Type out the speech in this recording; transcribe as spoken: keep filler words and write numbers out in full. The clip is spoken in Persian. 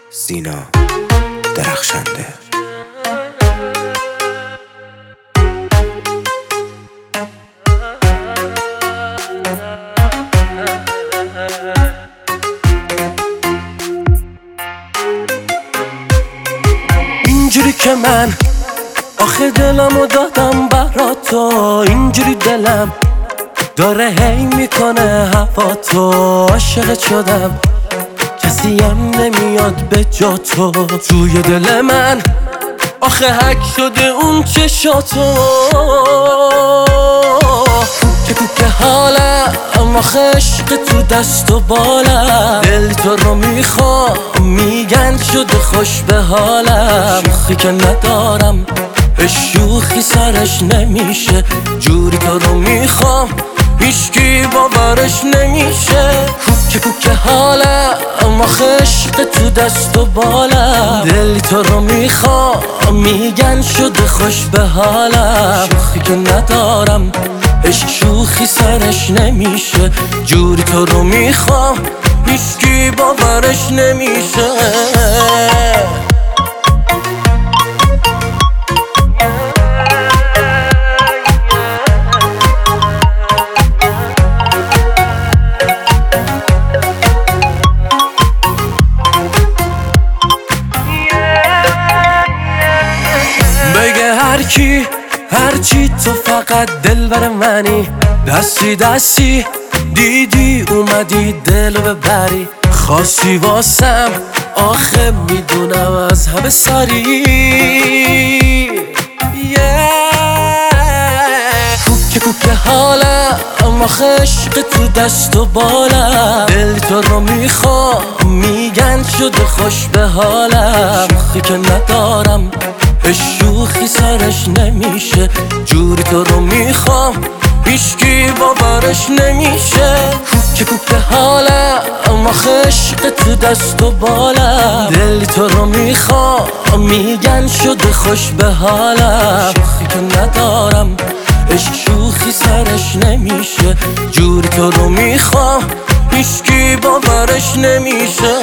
سینا درخشنده. اینجوری که من آخه دلمو دادم برات تو، اینجوری دلم داره هی میکنه هوا تو. عاشقت شدم کسی هم نمیاد به جا تو. توی دل من آخه حک شده اون چشاتو. که کوک حالم آخه عشق تو دست و بالم. دل تو رو میخوام میگن شده خوش به حالم. شوخی که ندارم شوخی سرش نمیشه. جوری تو رو میخوام هیچکی باورش نمیشه. کوک کوک حالم آخه عشق تو دست و بالم. دل تو رو میخوام میگن شده خوش به حالم. شوخی که ندارم عشق شوخی سرش نمیشه. جوری تو رو میخوام هیچکی باورش نمیشه. بگه هرکی هرچی تو فقط دلبر منی. دستی دستی دیدی اومدی دلو ببری. خواستی واسم آخه میدونم از همه سری. کوک کوک حالم آخه عشق تو دست و بالم. دل تو رو میخوام میگن شده خوش به حالم. شوخی که ندارم شوخی سرش نمیشه. جوری تو رو میخوام هیچکی باورش نمیشه. کوک کوک حالم آخه عشق تو دست و بالم. دل تو رو میخوام میگن شده خوش به حالم. شوخی که ندارم عشق شوخی سرش نمیشه. جوری تو رو میخوام هیچکی باورش نمیشه.